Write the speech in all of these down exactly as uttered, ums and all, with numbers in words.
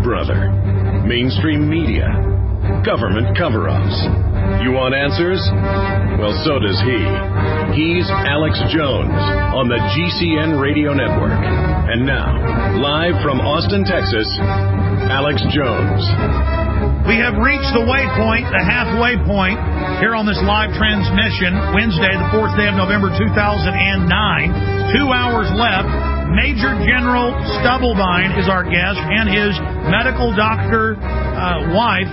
brother? Mainstream media? Government cover-ups? You want answers? Well, so does he. He's Alex Jones on the G C N Radio Network. And now, live from Austin, Texas, Alex Jones. We have reached the waypoint, the halfway point, here on this live transmission, Wednesday, the fourth day of November, two thousand nine. Two hours left. Major General Stubblebine is our guest, and his medical doctor uh, wife,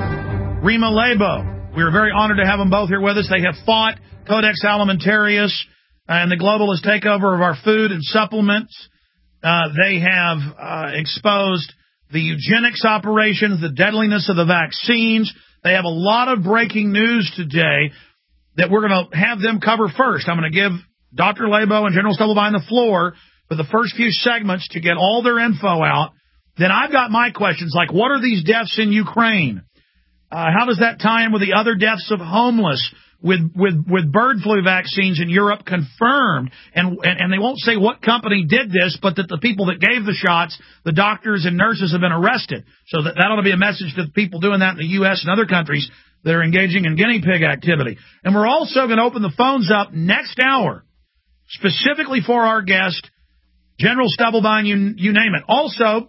Rima Laibow. We are very honored to have them both here with us. They have fought Codex Alimentarius and the globalist takeover of our food and supplements. Uh, they have uh, exposed the eugenics operations, the deadliness of the vaccines. They have a lot of breaking news today that we're going to have them cover first. I'm going to give Doctor Laibow and General Stubblebine the floor for the first few segments to get all their info out. Then I've got my questions, like what are these deaths in Ukraine? Uh, how does that tie in with the other deaths of homeless, with with with bird flu vaccines in Europe confirmed? And, and and they won't say what company did this, but that the people that gave the shots, the doctors and nurses, have been arrested. So that, that ought to be a message to the people doing that in the U S and other countries that are engaging in guinea pig activity. And we're also going to open the phones up next hour, specifically for our guest, General Stubblebine, you, you name it. Also,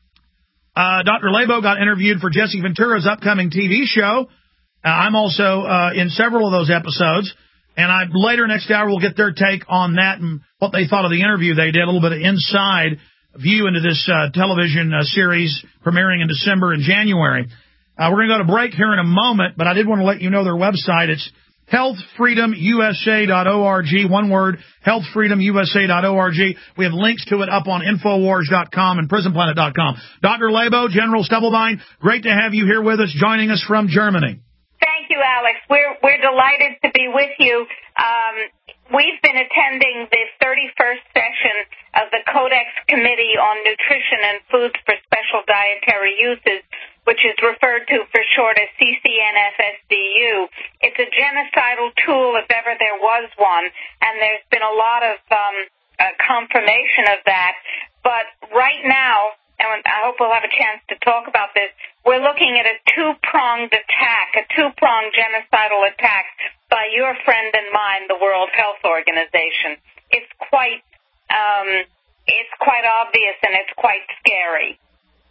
uh, Doctor Laibow got interviewed for Jesse Ventura's upcoming T V show. Uh, I'm also uh, in several of those episodes. And I later next hour we'll get their take on that and what they thought of the interview they did, a little bit of inside view into this uh, television uh, series premiering in December and January. Uh, we're going to go to break here in a moment, but I did want to let you know their website. It's health freedom u s a dot org, one word, health freedom u s a dot org. We have links to it up on infowars dot com and prison planet dot com. Doctor Laibow, General Stubblebine, great to have you here with us, joining us from Germany. Thank you, Alex. We're we're delighted to be with you. Um, we've been attending the thirty-first session of the Codex Committee on Nutrition and Foods for Special Dietary Uses, which is referred to for short as C C N F S D U. It's a genocidal tool, if ever there was one, and there's been a lot of um, uh, confirmation of that. But right now, and I hope we'll have a chance to talk about this, we're looking at a two-pronged attack, a two-pronged genocidal attack by your friend and mine, the World Health Organization. It's quite, um, it's quite obvious and it's quite scary.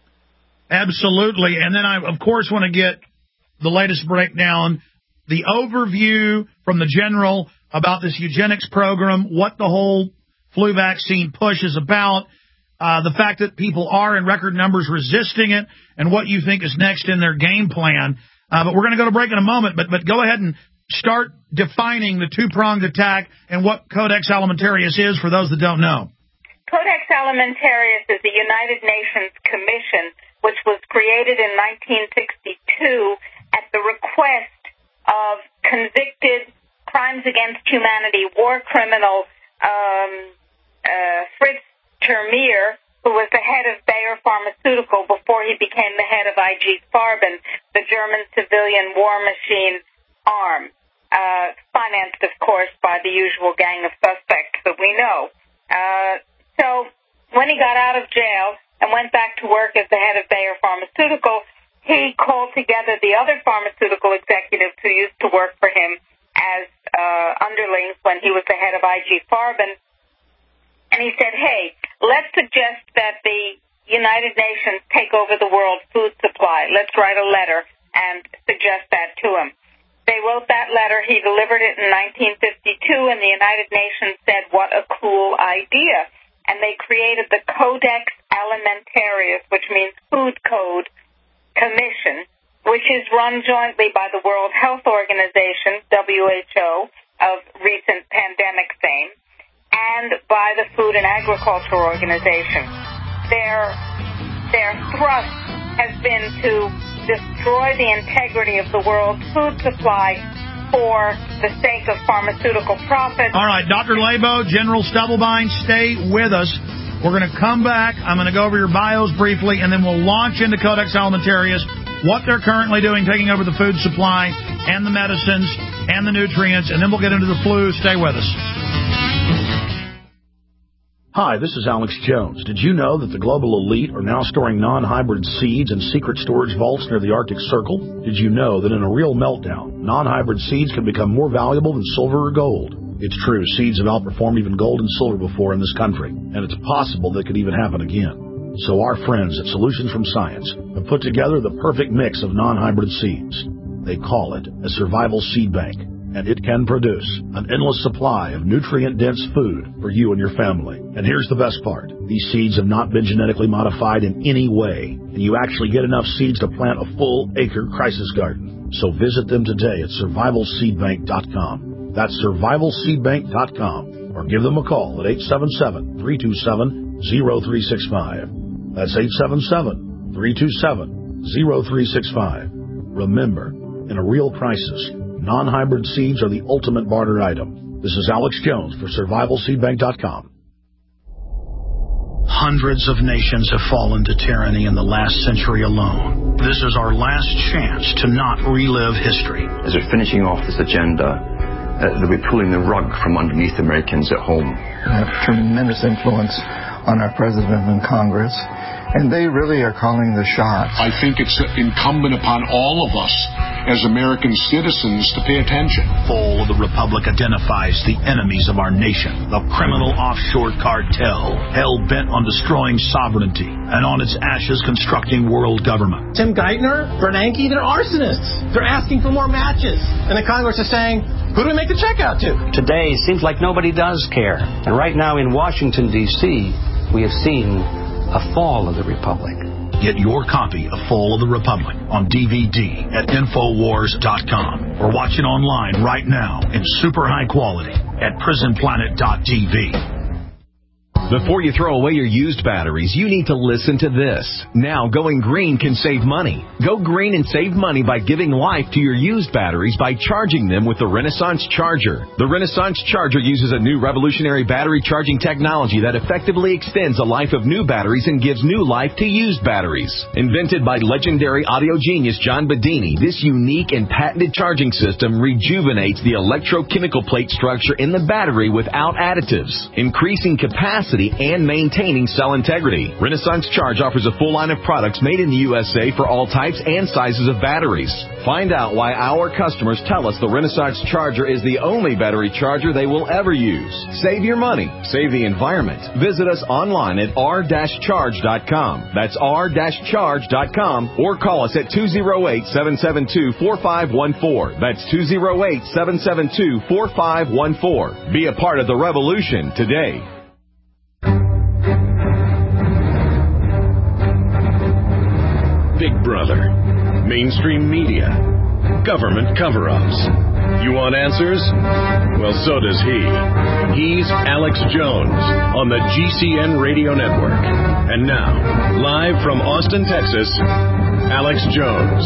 Absolutely. And then I, of course, want to get the latest breakdown, the overview from the general about this eugenics program, what the whole flu vaccine push is about, uh, the fact that people are in record numbers resisting it, and what you think is next in their game plan. Uh, but we're going to go to break in a moment, but, but go ahead and start defining the two-pronged attack and what Codex Alimentarius is for those that don't know. Codex Alimentarius is the United Nations Commission, which was created in nineteen sixty-two at the request of convicted crimes against humanity war criminal um, uh, Fritz Termeer, who was the head of Bayer Pharmaceutical before he became the head of I G Farben, the German civilian war machine arm, uh, financed, of course, by the usual gang of suspects that we know. Uh, so when he got out of jail and went back to work as the head of Bayer Pharmaceutical, he called together the other pharmaceutical executives who used to work for him as uh, underlings when he was the head of I G Farben, and he said, hey, let's suggest that the United Nations take over the world food supply. Let's write a letter and suggest that to him. They wrote that letter. He delivered it in nineteen fifty-two, and the United Nations said, what a cool idea. And they created the Codex Alimentarius, which means Food Code Commission, which is run jointly by the World Health Organization, W H O, of recent pandemic fame, and by the Food and Agriculture Organization. Their, their thrust has been to destroy the integrity of the world's food supply for the sake of pharmaceutical profits. All right, Doctor Laibow, General Stubblebine, stay with us. We're going to come back. I'm going to go over your bios briefly, and then we'll launch into Codex Alimentarius, what they're currently doing, taking over the food supply and the medicines and the nutrients, and then we'll get into the flu. Stay with us. Hi, this is Alex Jones. Did you know that the global elite are now storing non-hybrid seeds in secret storage vaults near the Arctic Circle? Did you know that in a real meltdown, non-hybrid seeds can become more valuable than silver or gold? It's true, seeds have outperformed even gold and silver before in this country, and it's possible that could even happen again. So our friends at Solutions from Science have put together the perfect mix of non-hybrid seeds. They call it a survival seed bank, and it can produce an endless supply of nutrient-dense food for you and your family. And here's the best part. These seeds have not been genetically modified in any way, and you actually get enough seeds to plant a full-acre crisis garden. So visit them today at survival seed bank dot com. That's survival seed bank dot com, or give them a call at eight seven seven, three two seven, zero three six five. That's eight seven seven, three two seven, zero three six five. Remember, in a real crisis, non-hybrid seeds are the ultimate barter item. This is Alex Jones for survival seed bank dot com. Hundreds of nations have fallen to tyranny in the last century alone. This is our last chance to not relive history. As we're finishing off this agenda, uh, that we're pulling the rug from underneath Americans at home. We have tremendous influence on our president and Congress, and they really are calling the shots. I think it's incumbent upon all of us as American citizens to pay attention. Fall of the Republic identifies the enemies of our nation, the criminal offshore cartel, hell-bent on destroying sovereignty, and on its ashes constructing world government. Tim Geithner, Bernanke, they're arsonists. They're asking for more matches. And the Congress is saying, who do we make the check out to? Today, it seems like nobody does care. And right now in Washington, D C, we have seen a fall of the Republic. Get your copy of Fall of the Republic on D V D at infowars dot com or watch it online right now in super high quality at prison planet dot t v. Before you throw away your used batteries, you need to listen to this. Now, going green can save money. Go green and save money by giving life to your used batteries by charging them with the Renaissance Charger. The Renaissance Charger uses a new revolutionary battery charging technology that effectively extends the life of new batteries and gives new life to used batteries. Invented by legendary audio genius John Bedini, this unique and patented charging system rejuvenates the electrochemical plate structure in the battery without additives, increasing capacity and maintaining cell integrity. Renaissance Charge offers a full line of products made in the U S A for all types and sizes of batteries. Find out why our customers tell us the Renaissance Charger is the only battery charger they will ever use. Save your money. Save the environment. Visit us online at r dash charge dot com. That's r dash charge dot com, or call us at two oh eight, seven seven two, four five one four. That's two oh eight, seven seven two, four five one four. Be a part of the revolution today. Big Brother, mainstream media, government cover-ups. You want answers? Well, so does he. He's Alex Jones on the G C N Radio Network. And now, live from Austin, Texas, Alex Jones.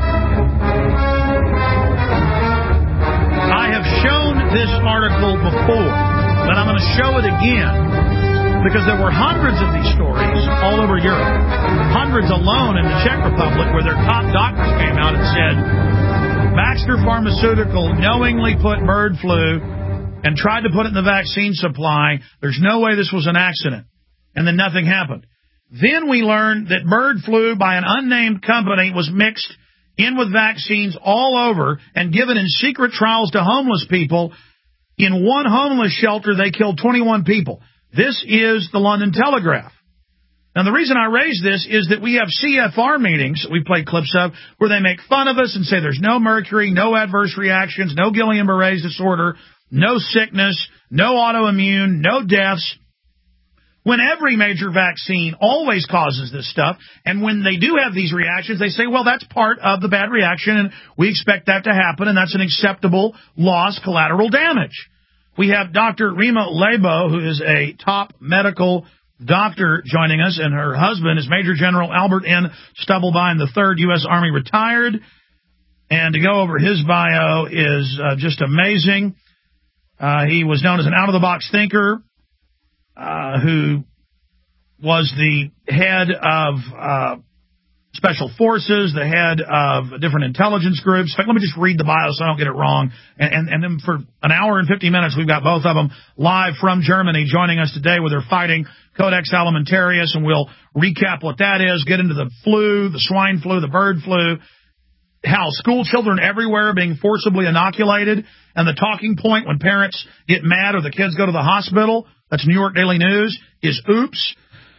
I have shown this article before, but I'm going to show it again, because there were hundreds of these stories all over Europe. Hundreds alone in the Czech Republic, where their top doctors came out and said, Baxter Pharmaceutical knowingly put bird flu and tried to put it in the vaccine supply. There's no way this was an accident. And then nothing happened. Then we learned that bird flu by an unnamed company was mixed in with vaccines all over and given in secret trials to homeless people. In one homeless shelter, they killed twenty-one people. This is the London Telegraph. Now, the reason I raise this is that we have C F R meetings we play clips of where they make fun of us and say there's no mercury, no adverse reactions, no Guillain-Barré disorder, no sickness, no autoimmune, no deaths, when every major vaccine always causes this stuff. And when they do have these reactions, they say, well, that's part of the bad reaction, and we expect that to happen, and that's an acceptable loss, collateral damage. We have Doctor Rima Lebo, who is a top medical doctor, joining us, and her husband is Major General Albert N. Stubblebine the third, U S Army retired. And to go over his bio is uh, just amazing. Uh, he was known as an out-of-the-box thinker uh, who was the head of uh, Special Forces, the head of different intelligence groups. In fact, let me just read the bio so I don't get it wrong. And, and, and then for an hour and fifty minutes, we've got both of them live from Germany joining us today where they're fighting Codex Alimentarius, and we'll recap what that is, get into the flu, the swine flu, the bird flu, how school children everywhere are being forcibly inoculated, and the talking point when parents get mad or the kids go to the hospital, that's New York Daily News, is oops.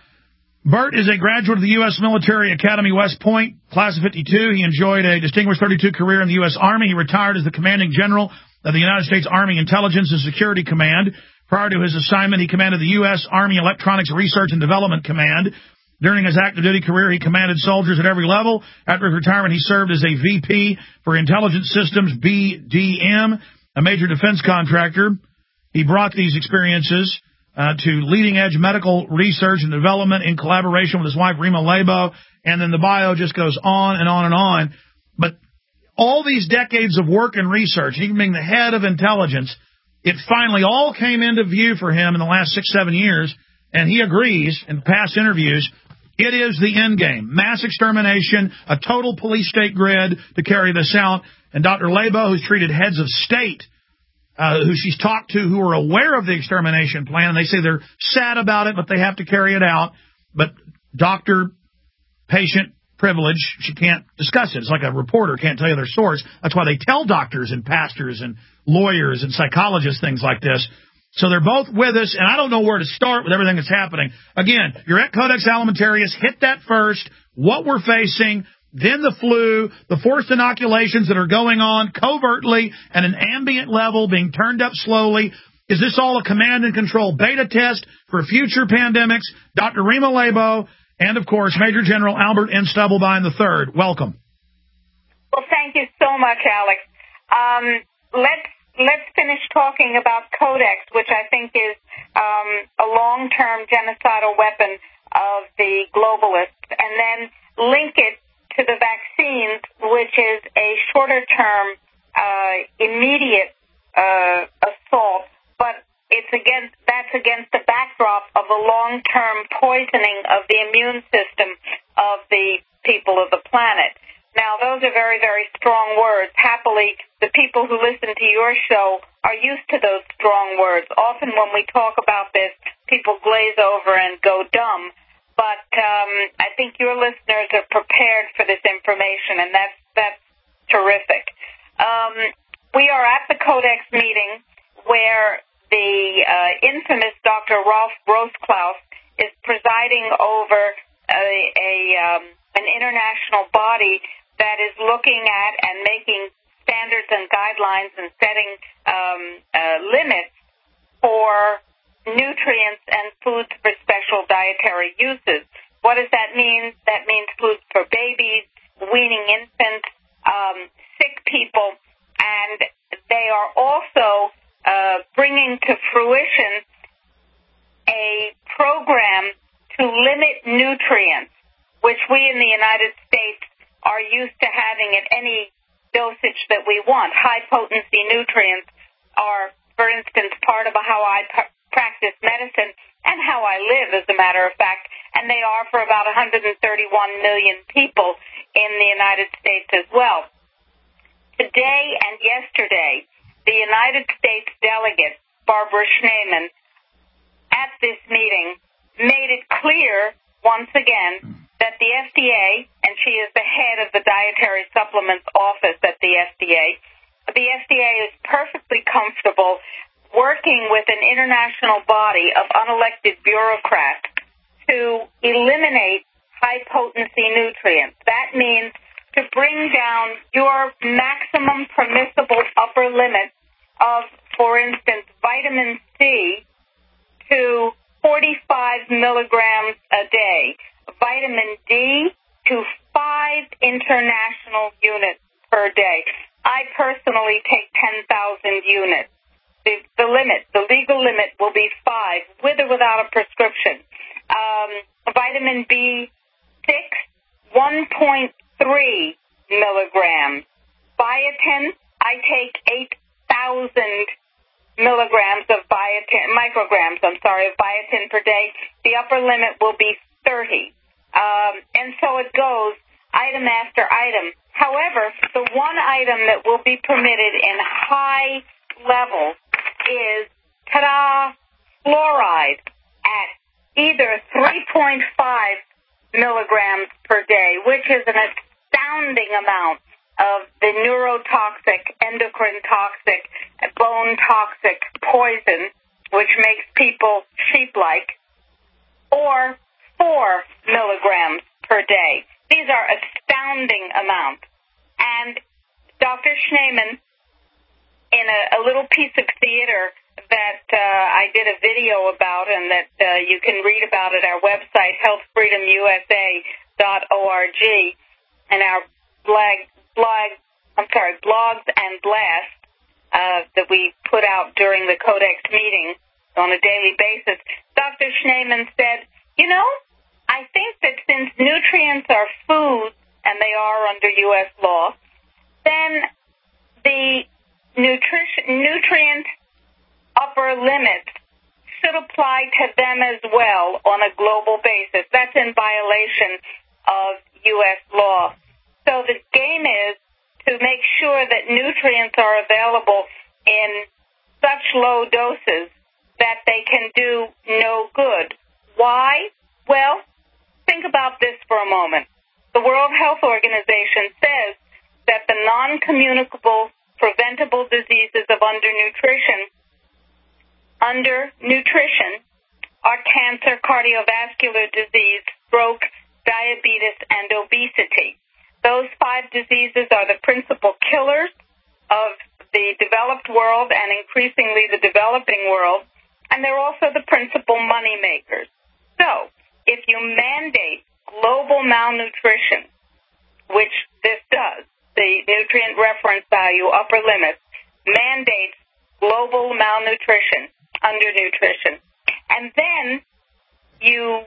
Bert is a graduate of the U S Military Academy West Point, class of fifty-two. He enjoyed a distinguished thirty-two career in the U S Army. He retired as the commanding general of the United States Army Intelligence and Security Command. Prior to his assignment, he commanded the U S Army Electronics Research and Development Command. During his active duty career, he commanded soldiers at every level. After his retirement, he served as a V P for Intelligence Systems, B D M, a major defense contractor. He brought these experiences Uh, to leading-edge medical research and development in collaboration with his wife, Rima Lebo, and then the bio just goes on and on and on. But all these decades of work and research, even being the head of intelligence, it finally all came into view for him in the last six, seven years, and he agrees in past interviews, it is the end game. Mass extermination, a total police state grid to carry this out. And Doctor Lebo, who's treated heads of state, Uh, who she's talked to who are aware of the extermination plan, and they say they're sad about it, but they have to carry it out. But doctor-patient privilege, she can't discuss it. It's like a reporter can't tell you their source. That's why they tell doctors and pastors and lawyers and psychologists things like this. So they're both with us, and I don't know where to start with everything that's happening. Again, you're at Codex Alimentarius. Hit that first, what we're facing, then the flu, the forced inoculations that are going on covertly at an ambient level, being turned up slowly. Is this all a command and control beta test for future pandemics? Doctor Rima Lebo, and, of course, Major General Albert N. Stubblebine the third. Welcome. Well, thank you so much, Alex. Um, let's let's finish talking about Codex, which I think is um, a long-term genocidal weapon of the globalists, and then link it to the vaccines, which is a shorter-term, uh, immediate uh, assault, but it's against that's against the backdrop of the long-term poisoning of the immune system of the people of the planet. Now, those are very, very strong words. Happily, the people who listen to your show are used to those strong words. Often when we talk about this, people glaze over and go dumb. But um, I think your listeners are prepared for this information, and that's that's terrific. Um, we are at the Codex meeting where the uh, infamous Doctor Ralph Grossklaus is presiding over a, a um, an international body that is looking at and making standards and guidelines and setting um, uh, limits for nutrients and foods for special dietary uses. What does that mean? That means foods for babies, weaning infants, um, sick people, and they are also uh, bringing to fruition a program to limit nutrients, which we in the United States are used to having at any dosage that we want. High-potency nutrients are, for instance, part of how I p- practice medicine and how I live, as a matter of fact, and they are for about one hundred thirty-one million people in the United States as well. Today and yesterday, the United States delegate, Barbara Schneemann, at this meeting made it clear, once again, that the F D A, and she is the head of the Dietary Supplements Office at the F D A, the F D A is perfectly comfortable working with an international body of unelected bureaucrats to eliminate high-potency nutrients. That means to bring down your maximum permissible upper limit of, for instance, vitamin C to forty-five milligrams a day, vitamin D to five international units per day. I personally take ten thousand units. The, the limit, the legal limit will be five, with or without a prescription. Um, vitamin B six, one point three milligrams. Biotin, I take eight thousand milligrams of biotin, micrograms, I'm sorry, of biotin per day. The upper limit will be thirty. Um, and so it goes. item after item. However, the one item that will be permitted in high levels is, ta-da, fluoride at either three point five milligrams per day, which is an astounding amount of the neurotoxic, endocrine toxic, bone toxic poison, which makes people sheep-like, or four milligrams per day. These are astounding amounts. And Doctor Schneeman, in a, a little piece of theater that uh, I did a video about and that uh, you can read about at our website, health freedom u s a dot org, and our blog, blog I'm sorry, blogs and blasts uh, that we put out during the Codex meeting on a daily basis. Doctor Schneeman said, you know, I think that since nutrients are food, and they are under U S law, then the nutrition, nutrient upper limits should apply to them as well on a global basis. That's in violation of U S law. So the game is to make sure that nutrients are available in such low doses that they can do no good. Why? Well, think about this for a moment. The World Health Organization says that the non-communicable preventable diseases of undernutrition, undernutrition are cancer, cardiovascular disease, stroke, diabetes, and obesity. Those five diseases are the principal killers of the developed world and increasingly the developing world, and they're also the principal money makers. So, if you mandate global malnutrition, which this does, the nutrient reference value upper limits, mandates global malnutrition, undernutrition, and then you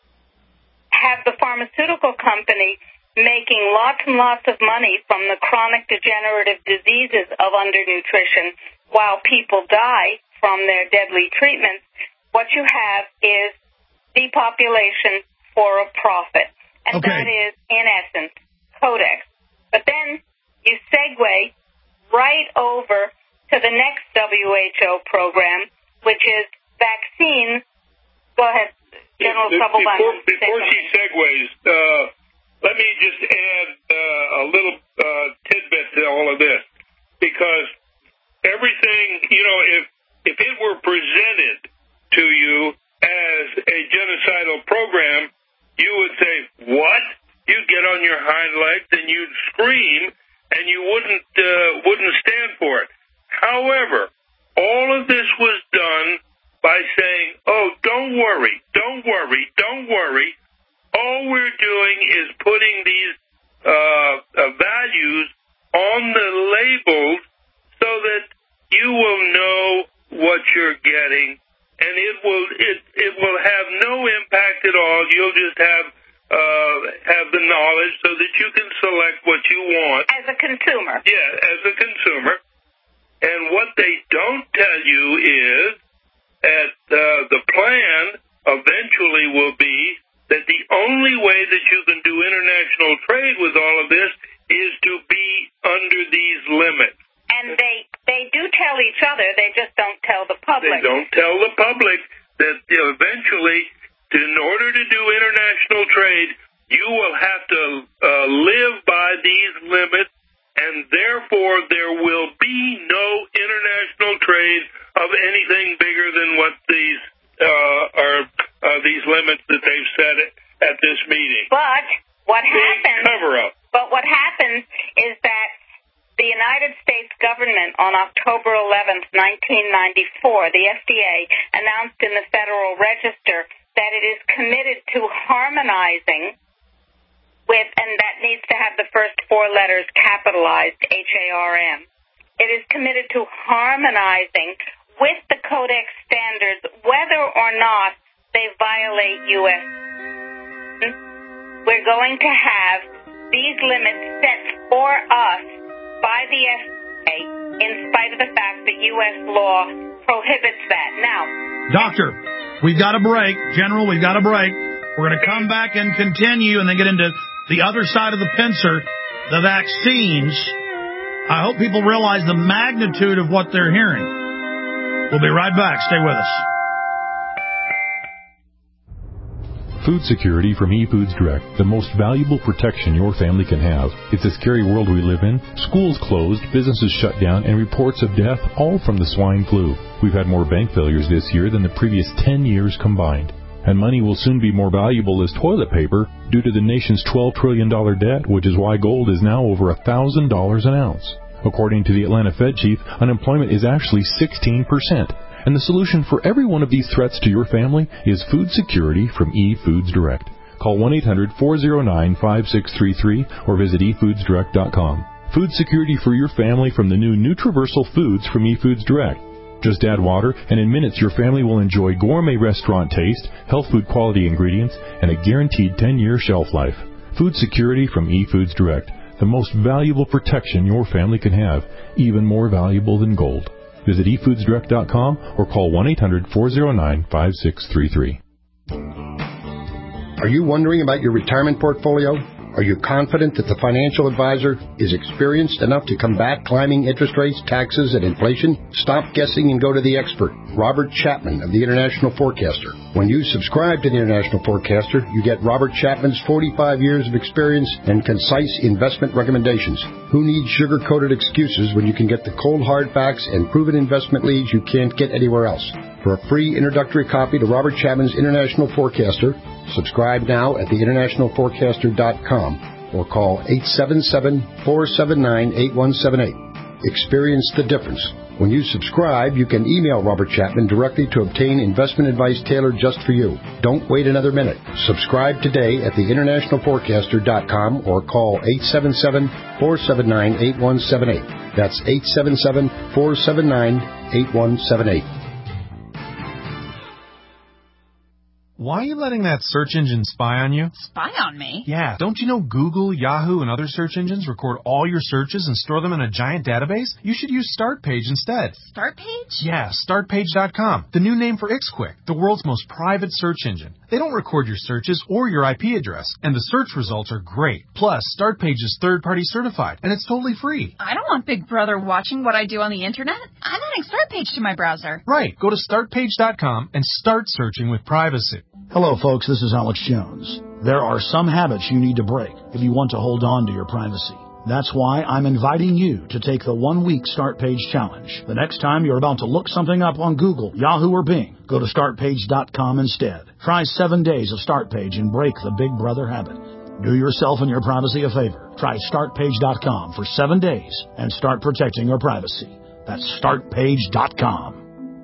have the pharmaceutical company making lots and lots of money from the chronic degenerative diseases of undernutrition while people die from their deadly treatments, what you have is depopulation for a profit. And okay. That is, in essence, Codex. But then you segue right over to the next W H O program, which is vaccines. Go ahead, General Subelman. Before, before she segues, uh, let me just add uh, a little uh, tidbit to all of this, because everything, you know, if if it were presented to you as a genocidal program, you would say, what? You'd get on your hind legs and you'd scream, and you wouldn't uh, wouldn't stand for it. However, all of this was done by saying, oh, don't worry, don't worry, don't worry. All we're doing is putting these uh, uh, values on the labels so that you will know what you're getting, and it will it it will have no impact at all. You'll just have uh, have the knowledge so that you can select what you want as a consumer. Yeah, as a consumer. And what they don't tell you is that uh, the plan eventually will be that the only way that you can do international trade with all of this is to be under these limits. And they they do tell each other, they just don't tell the public. They don't tell the public that you know, eventually, in order to do international trade, you will have to uh, live by these limits, and therefore there will be no international trade of anything bigger than what these uh, are uh, these limits that they've set at this meeting. But what happens? Cover up. But what happens is that the United States government on October eleventh, nineteen ninety-four, the F D A announced in the Federal Register that it is committed to harmonizing with, and that needs to have the first four letters capitalized, H A R M. It is committed to harmonizing with the Codex standards whether or not they violate U S We're going to have these limits set for us by the F D A in spite of the fact that U S law prohibits that. Now, Doctor, we've got a break. General, we've got a break. We're going to come back and continue and then get into the other side of the pincer, the vaccines. I hope people realize the magnitude of what they're hearing. We'll be right back. Stay with us. Food security from eFoods Direct, the most valuable protection your family can have. It's a scary world we live in. Schools closed, businesses shut down, and reports of death, all from the swine flu. We've had more bank failures this year than the previous ten years combined. And money will soon be more valuable as toilet paper due to the nation's twelve trillion dollars debt, which is why gold is now over one thousand dollars an ounce. According to the Atlanta Fed chief, unemployment is actually sixteen percent. And the solution for every one of these threats to your family is food security from eFoods Direct. Call one eight hundred four oh nine five six three three or visit e foods direct dot com. Food security for your family from the new Nutriversal Foods from eFoods Direct. Just add water, and in minutes your family will enjoy gourmet restaurant taste, health food quality ingredients, and a guaranteed ten-year shelf life. Food security from eFoods Direct, the most valuable protection your family can have, even more valuable than gold. Visit e foods direct dot com or call one eight hundred four oh nine five six three three. Are you wondering about your retirement portfolio? Are you confident that the financial advisor is experienced enough to combat climbing interest rates, taxes, and inflation? Stop guessing and go to the expert, Robert Chapman of the International Forecaster. When you subscribe to the International Forecaster, you get Robert Chapman's forty-five years of experience and concise investment recommendations. Who needs sugar-coated excuses when you can get the cold hard facts and proven investment leads you can't get anywhere else? For a free introductory copy to Robert Chapman's International Forecaster, subscribe now at the international forecaster dot com or call eight seven seven, four seven nine, eight one seven eight. Experience the difference. When you subscribe, you can email Robert Chapman directly to obtain investment advice tailored just for you. Don't wait another minute. Subscribe today at the international forecaster dot com or call eight seven seven, four seven nine, eight one seven eight. That's eight seven seven, four seven nine, eight one seven eight. Why are you letting that search engine spy on you? Spy on me? Yeah. Don't you know Google, Yahoo, and other search engines record all your searches and store them in a giant database? You should use StartPage instead. StartPage? Yeah, start page dot com. The new name for IxQuick, the world's most private search engine. They don't record your searches or your I P address, and the search results are great. Plus, StartPage is third-party certified, and it's totally free. I don't want Big Brother watching what I do on the internet. I'm adding StartPage to my browser. Right. Go to start page dot com and start searching with privacy. Hello, folks. This is Alex Jones. There are some habits you need to break if you want to hold on to your privacy. That's why I'm inviting you to take the one-week Start Page Challenge. The next time you're about to look something up on Google, Yahoo, or Bing, go to start page dot com instead. Try seven days of StartPage and break the Big Brother habit. Do yourself and your privacy a favor. Try start page dot com for seven days and start protecting your privacy. That's start page dot com.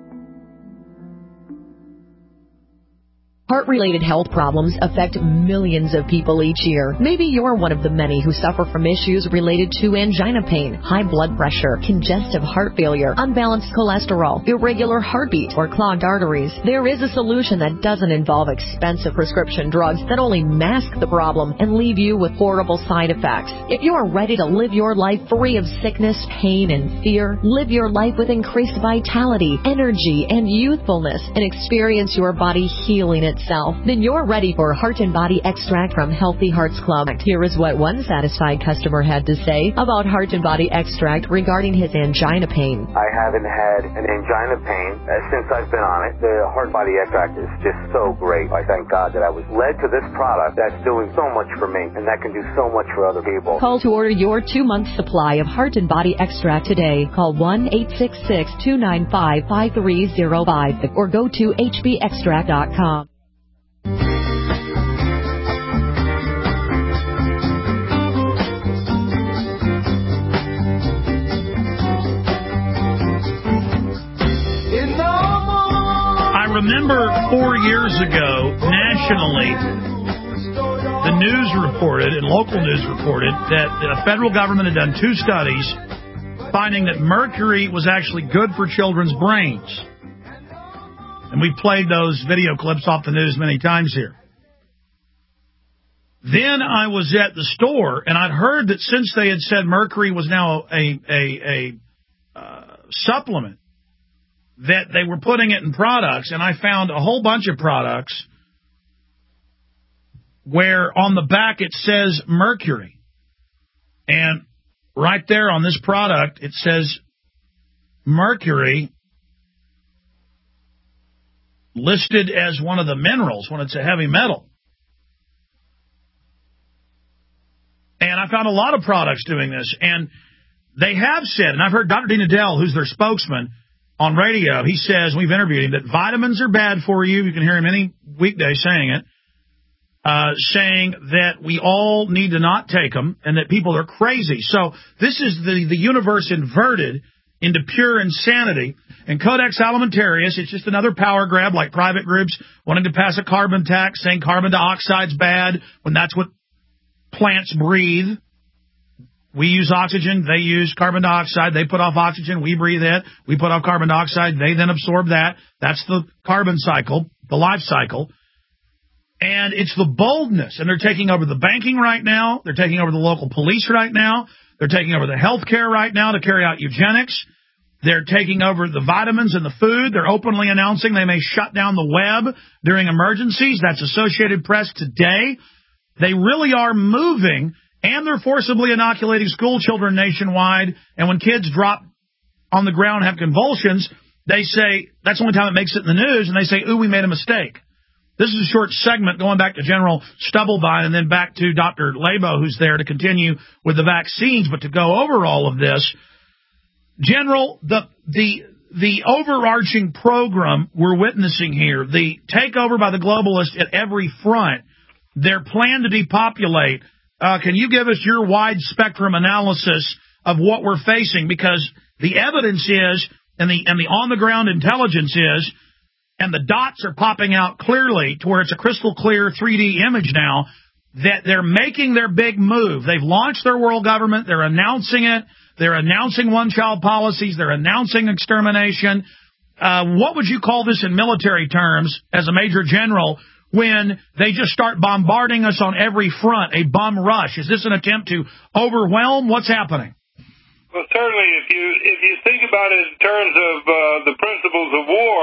Heart-related health problems affect millions of people each year. Maybe you're one of the many who suffer from issues related to angina pain, high blood pressure, congestive heart failure, unbalanced cholesterol, irregular heartbeat, or clogged arteries. There is a solution that doesn't involve expensive prescription drugs that only mask the problem and leave you with horrible side effects. If you are ready to live your life free of sickness, pain, and fear, live your life with increased vitality, energy, and youthfulness, and experience your body healing it itself, then you're ready for Heart and Body Extract from Healthy Hearts Club. Here is what one satisfied customer had to say about Heart and Body Extract regarding his angina pain. I haven't had an angina pain since I've been on it. The Heart and Body Extract is just so great. I thank God that I was led to this product that's doing so much for me and that can do so much for other people. Call to order your two-month supply of Heart and Body Extract today. Call one eight six six, two nine five, five three zero five or go to h b extract dot com. I remember four years ago, nationally, the news reported, and local news reported, that the federal government had done two studies finding that mercury was actually good for children's brains. And we played those video clips off the news many times here. Then I was at the store, and I'd heard that since they had said mercury was now a, a, a uh, supplement, that they were putting it in products, and I found a whole bunch of products where on the back it says mercury. And right there on this product, it says mercury listed as one of the minerals when it's a heavy metal. And I found a lot of products doing this. And they have said, and I've heard Doctor Dean Adele, who's their spokesman on radio, he says, we've interviewed him, that vitamins are bad for you. You can hear him any weekday saying it, uh, saying that we all need to not take them and that people are crazy. So this is the, the universe inverted into pure insanity. And Codex Alimentarius, it's just another power grab like private groups wanting to pass a carbon tax, saying carbon dioxide's bad when that's what plants breathe. We use oxygen, they use carbon dioxide, they put off oxygen, we breathe it, we put off carbon dioxide, they then absorb that. That's the carbon cycle, the life cycle. And it's the boldness, and they're taking over the banking right now, they're taking over the local police right now, they're taking over the health care right now to carry out eugenics, they're taking over the vitamins and the food, they're openly announcing they may shut down the web during emergencies. That's Associated Press today. They really are moving. And they're forcibly inoculating school children nationwide. And when kids drop on the ground and have convulsions, they say, that's the only time it makes it in the news, and they say, ooh, we made a mistake. This is a short segment going back to General Stubblebine and then back to Doctor Labo, who's there to continue with the vaccines. But to go over all of this, General, the the the overarching program we're witnessing here, the takeover by the globalists at every front, their plan to depopulate. Uh, can you give us your wide spectrum analysis of what we're facing? Because the evidence is, and the and the on the ground intelligence is, and the dots are popping out clearly to where it's a crystal clear three D image now, that they're making their big move. They've launched their world government. They're announcing it. They're announcing one-child policies. They're announcing extermination. Uh, what would you call this in military terms as a major general, when they just start bombarding us on every front, a bum rush? Is this an attempt to overwhelm? What's happening? Well, certainly, if you if you think about it in terms of uh, the principles of war,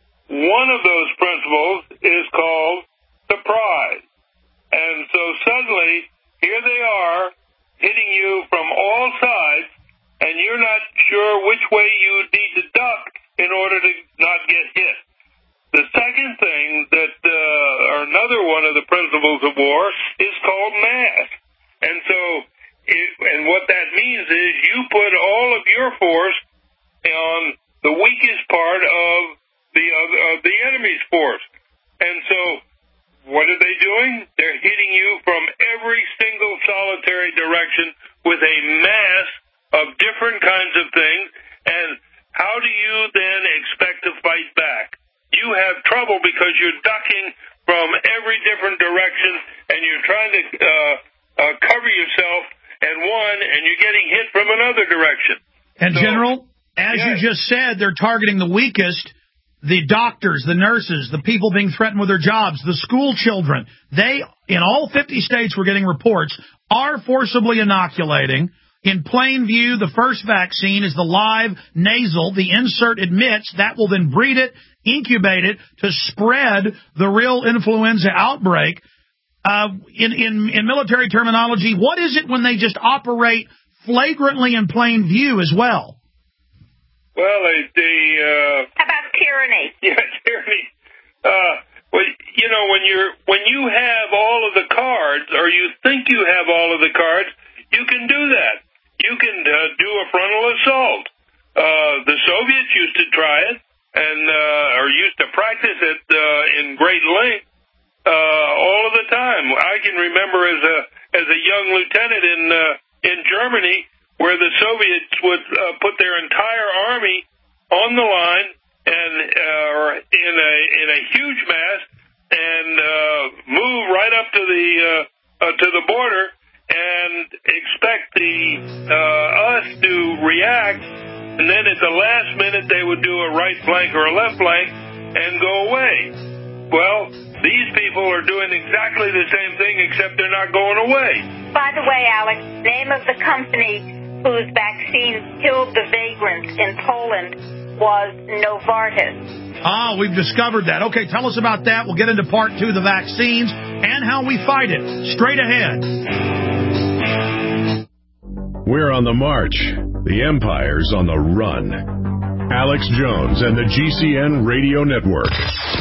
one of those principles is called surprise. And so suddenly, here they are, hitting you from all sides, and you're not sure which way you need to duck in order to not get hit. The second thing that, uh, or another one of the principles of war, is called mass. And so, it, and what that means is you put all of your force on the weakest part of the of the enemy's force. And so, what are they doing? They're hitting you from every single solitary direction with a mass of different kinds of things. And how do you then expect to fight back? You have trouble because you're ducking from every different direction, and you're trying to uh, uh, cover yourself in one, and you're getting hit from another direction. And, so, General, as yes. you just said, they're targeting the weakest, the doctors, the nurses, the people being threatened with their jobs, the school children. They, in all fifty states, we're getting reports, are forcibly inoculating. In plain view, the first vaccine is the live nasal. The insert admits that will then breed it, incubate it to spread the real influenza outbreak. Uh, in, in, in military terminology, what is it when they just operate flagrantly in plain view as well? Well, they... they uh, How about tyranny? Yeah, tyranny. Uh, well, you know, when you're when you have all of the cards, or you think you have all of the cards, you can do that. You can uh, do a frontal assault. Uh, the Soviets used to try it, and uh, or used to practice it uh, in great length uh, all of the time. I can remember as a as a young lieutenant in uh, in Germany, where the Soviets would uh, put their entire army on the line and uh, or in a in a huge mass and uh, move right up to the uh, uh, to the border, and expect the uh, us to react, and then at the last minute they would do a right flank or a left flank and go away. Well, these people are doing exactly the same thing, except they're not going away. By the way, Alex, name of the company whose vaccine killed the vagrants in Poland was Novartis. Ah, we've discovered that. Okay, tell us about that. We'll get into part two of the vaccines. and how we fight it. Straight ahead. We're on the march. The empire's on the run. Alex Jones and the G C N Radio Network.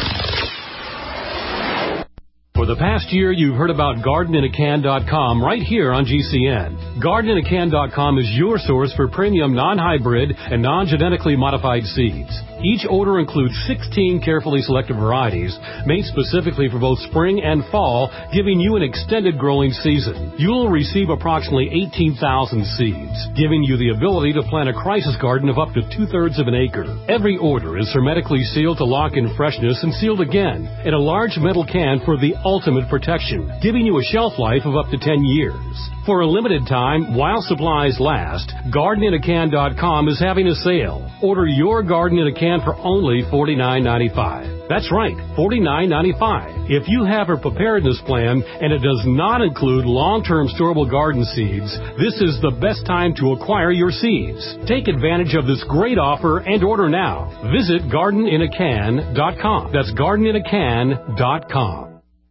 For the past year, you've heard about garden in a can dot com right here on G C N. garden in a can dot com is your source for premium non-hybrid and non-genetically modified seeds. Each order includes sixteen carefully selected varieties made specifically for both spring and fall, giving you an extended growing season. You'll receive approximately eighteen thousand seeds, giving you the ability to plant a crisis garden of up to two-thirds of an acre. Every order is hermetically sealed to lock in freshness and sealed again in a large metal can for the ultimate protection, giving you a shelf life of up to ten years. For a limited time, while supplies last, garden in a can dot com is having a sale. Order your garden in a can for only forty-nine ninety-five. That's right, forty-nine ninety-five. If you have a preparedness plan and it does not include long-term storable garden seeds, this is the best time to acquire your seeds. Take advantage of this great offer and order now. Visit garden in a can dot com. That's garden in a can dot com.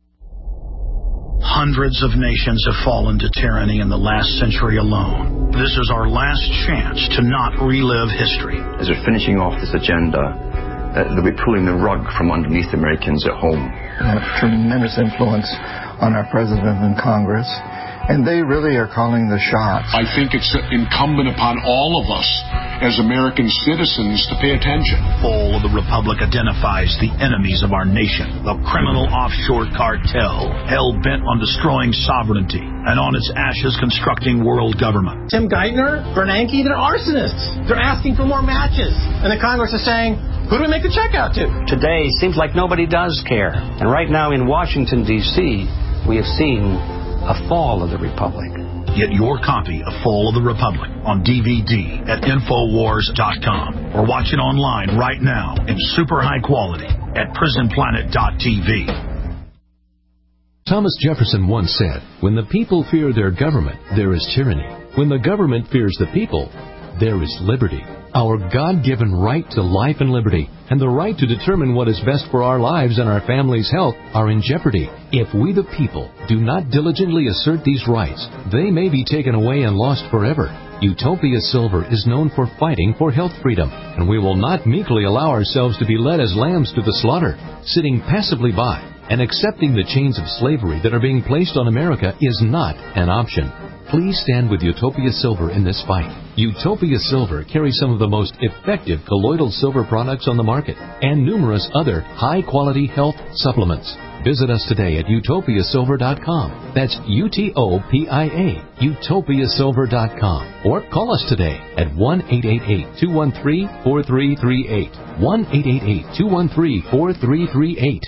Hundreds of nations have fallen to tyranny in the last century alone. This is our last chance to not relive history. As we're finishing off this agenda, uh, they'll be pulling the rug from underneath Americans at home. They have tremendous influence on our president and Congress, and they really are calling the shots. I think it's incumbent upon all of us as American citizens to pay attention. The fall of the Republic identifies the enemies of our nation, the criminal offshore cartel, hell-bent on destroying sovereignty, and on its ashes constructing world government. Tim Geithner, Bernanke, they're arsonists. They're asking for more matches. And the Congress is saying, who do we make the check out to? Today seems like nobody does care. And right now in Washington, D C, we have seen a fall of the Republic. Get your copy of Fall of the Republic on D V D at Infowars dot com or watch it online right now in super high quality at Prison Planet dot T V. Thomas Jefferson once said, "When the people fear their government, there is tyranny. When the government fears the people, there is liberty." Our God-given right to life and liberty and the right to determine what is best for our lives and our family's health are in jeopardy. If we the people do not diligently assert these rights, they may be taken away and lost forever. Utopia Silver is known for fighting for health freedom, and we will not meekly allow ourselves to be led as lambs to the slaughter. Sitting passively by and accepting the chains of slavery that are being placed on America is not an option. Please stand with Utopia Silver in this fight. Utopia Silver carries some of the most effective colloidal silver products on the market and numerous other high-quality health supplements. Visit us today at Utopia Silver dot com. That's U T O P I A, Utopia Silver dot com. Or call us today at one eight eight eight, two one three, four three three eight. one eight eight eight, two one three, four three three eight.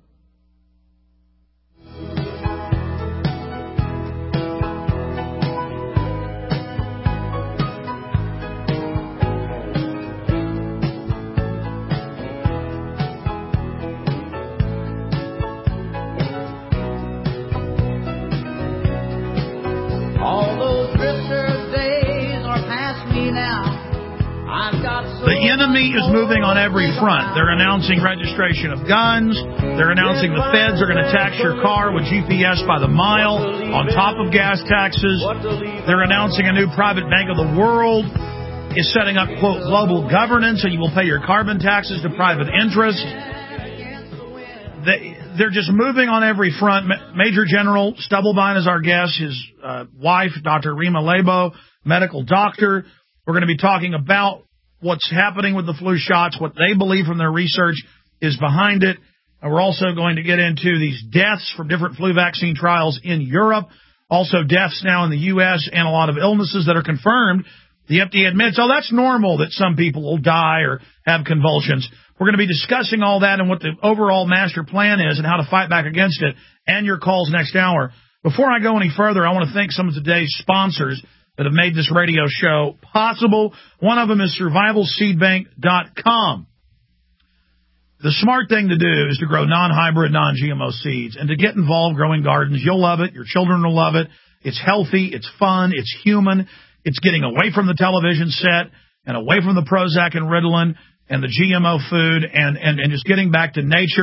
The enemy is moving on every front. They're announcing registration of guns. They're announcing the feds are going to tax your car with G P S by the mile on top of gas taxes. They're announcing a new private bank of the world is setting up, quote, global governance, and you will pay your carbon taxes to private interests. They, they're just moving on every front. Major General Stubblebine is our guest. His uh, wife, Doctor Rima Lebo, medical doctor. We're going to be talking about what's happening with the flu shots, what they believe from their research is behind it. And we're also going to get into these deaths from different flu vaccine trials in Europe, also deaths now in the U S, and a lot of illnesses that are confirmed. The F D A admits, oh, that's normal that some people will die or have convulsions. We're going to be discussing all that and what the overall master plan is and how to fight back against it, and your calls next hour. Before I go any further, I want to thank some of today's sponsors that have made this radio show possible. One of them is survival seed bank dot com. The smart thing to do is to grow non-hybrid, non-G M O seeds and to get involved growing gardens. You'll love it. Your children will love it. It's healthy. It's fun. It's human. It's getting away from the television set and away from the Prozac and Ritalin and the G M O food and, and, and just getting back to nature.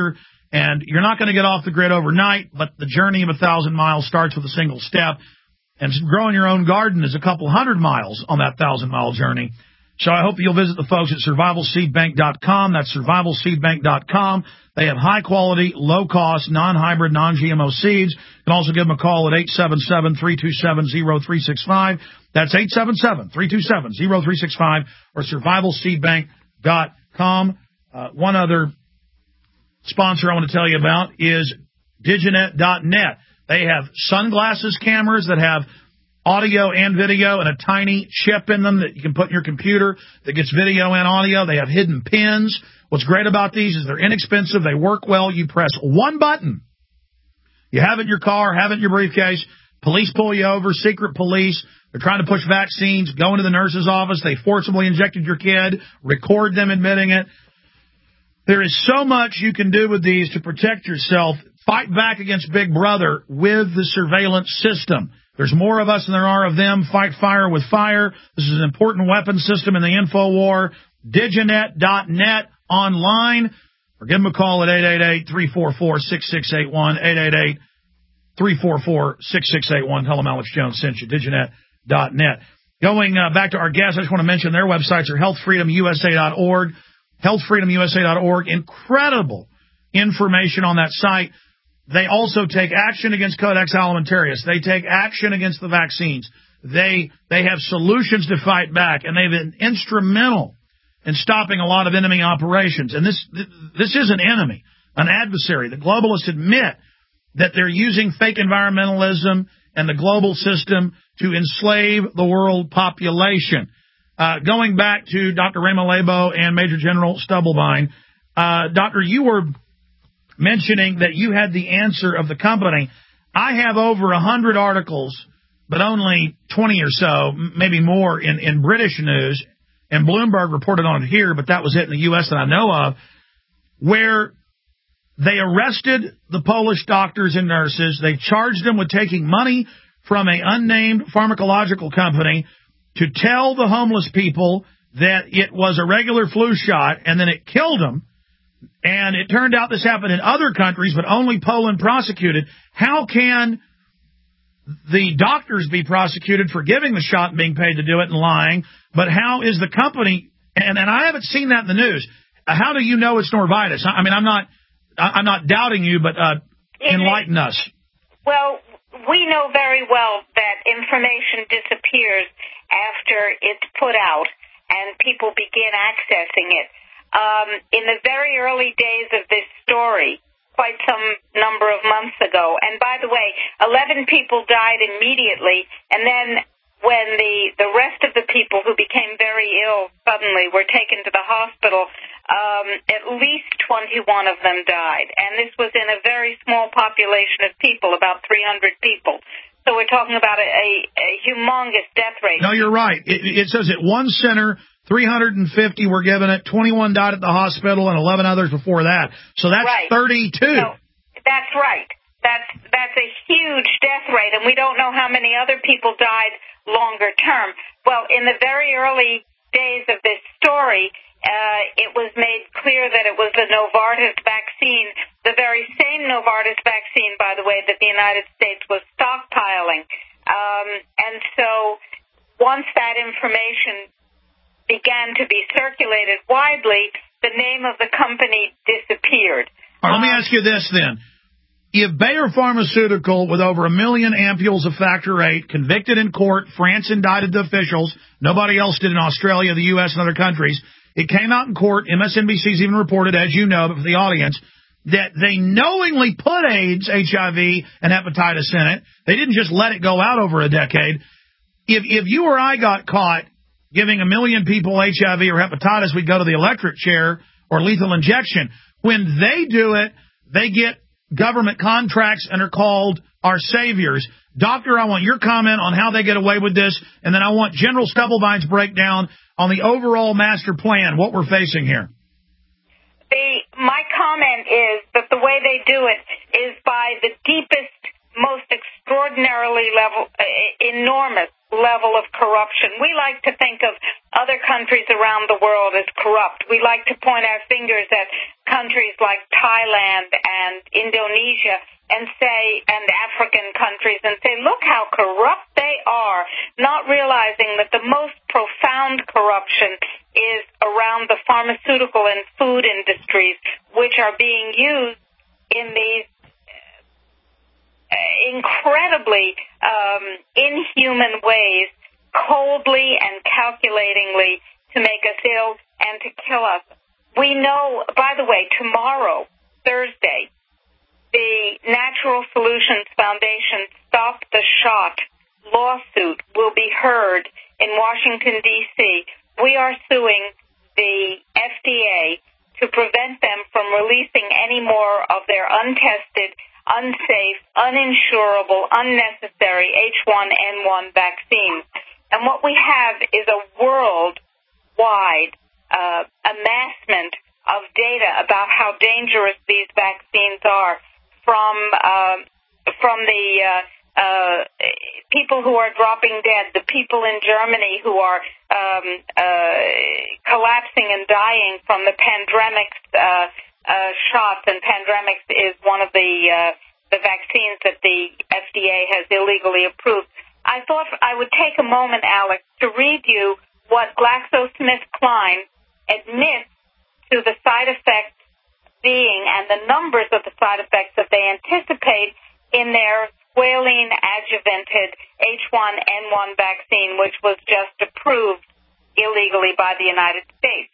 And you're not going to get off the grid overnight, but the journey of a thousand miles starts with a single step. And growing your own garden is a couple hundred miles on that thousand-mile journey. So I hope you'll visit the folks at survival seed bank dot com. That's survival seed bank dot com. They have high-quality, low-cost, non-hybrid, non-G M O seeds. You can also give them a call at eight seven seven, three two seven, zero three six five. That's eight seven seven, three two seven, zero three six five or survival seed bank dot com. Uh, one other sponsor I want to tell you about is diginet dot net. They have sunglasses cameras that have audio and video and a tiny chip in them that you can put in your computer that gets video and audio. They have hidden pins. What's great about these is they're inexpensive. They work well. You press one button. You have it in your car, have it in your briefcase. Police pull you over, secret police. They're trying to push vaccines, go into the nurse's office. They forcibly injected your kid, record them admitting it. There is so much you can do with these to protect yourself. Fight back against Big Brother with the surveillance system. There's more of us than there are of them. Fight fire with fire. This is an important weapon system in the info war. diginet dot net online. Or give them a call at eight eight eight, three four four, six six eight one, eight eight eight, three four four, six six eight one. Tell them Alex Jones sent you, diginet dot net. Going uh, back to our guests, I just want to mention their websites are health freedom u s a dot org, health freedom u s a dot org. Incredible information on that site. They also take action against Codex Alimentarius. They take action against the vaccines. They they have solutions to fight back, and they've been instrumental in stopping a lot of enemy operations. And this this is an enemy, an adversary. The globalists admit that they're using fake environmentalism and the global system to enslave the world population. Uh, going back to Doctor Raymond Lebo and Major General Stubblebine, uh, Doctor, you were mentioning that you had the answer of the company. I have over one hundred articles, but only twenty or so, maybe more, in, in British news, and Bloomberg reported on it here, but that was it in the U S that I know of, where they arrested the Polish doctors and nurses. They charged them with taking money from an unnamed pharmacological company to tell the homeless people that it was a regular flu shot, and then it killed them. And it turned out this happened in other countries, but only Poland prosecuted. How can the doctors be prosecuted for giving the shot and being paid to do it and lying? But how is the company, and, and I haven't seen that in the news, uh, how do you know it's Norvitis? I, I mean, I'm not I'm not doubting you, but uh, enlighten us. Well, we know very well that information disappears after it's put out and people begin accessing it. Um, in the very early days of this story, quite some number of months ago, and by the way, eleven people died immediately, and then when the, the rest of the people who became very ill suddenly were taken to the hospital, um, at least twenty-one of them died. And this was in a very small population of people, about three hundred people. So we're talking about a, a, a humongous death rate. No, you're right. It, it says at one center, three hundred fifty were given it, twenty-one died at the hospital, and eleven others before that. So that's right. thirty-two. So that's right. That's that's a huge death rate, and we don't know how many other people died longer term. Well, in the very early days of this story, uh, it was made clear that it was the Novartis vaccine, the very same Novartis vaccine, by the way, that the United States was stockpiling. Um, and so once that information began to be circulated widely, the name of the company disappeared. All right, let me ask you this then. If Bayer Pharmaceutical, with over a million ampules of factor eight, convicted in court, France indicted the officials, nobody else did in Australia, the U S, and other countries, it came out in court, M S N B C's even reported, as you know, but for the audience, that they knowingly put AIDS, H I V, and hepatitis in it. They didn't just let it go out over a decade. If, if you or I got caught giving a million people H I V or hepatitis, we'd go to the electric chair or lethal injection. When they do it, they get government contracts and are called our saviors. Doctor, I want your comment on how they get away with this, and then I want General Stubblebine's breakdown on the overall master plan, what we're facing here. The, my comment is that the way they do it is by the deepest, most extraordinarily level, uh, enormous level of corruption. We like to think of other countries around the world as corrupt. We like to point our fingers at countries like Thailand and Indonesia and say, and African countries, and say, look how corrupt they are, not realizing that the most profound corruption is around the pharmaceutical and food industries, which are being used in these incredibly um, inhuman ways, coldly and calculatingly, to make us ill and to kill us. We know, by the way, tomorrow, Thursday, the Natural Solutions Foundation Stop the Shot lawsuit will be heard in Washington, D C We are suing the F D A to prevent them from releasing any more of their untested, unsafe, uninsurable, unnecessary H one N one vaccines. And what we have is a worldwide uh, amassment of data about how dangerous these vaccines are from uh, from the uh, uh, people who are dropping dead, the people in Germany who are um, uh, collapsing and dying from the pandemics uh, uh, shots, and pandemics is one of the uh, the vaccines that the F D A has illegally approved. I thought I would take a moment, Alex, to read you what GlaxoSmithKline admits to the side effects being and the numbers of the side effects that they anticipate in their squalene adjuvanted H one N one vaccine, which was just approved illegally by the United States.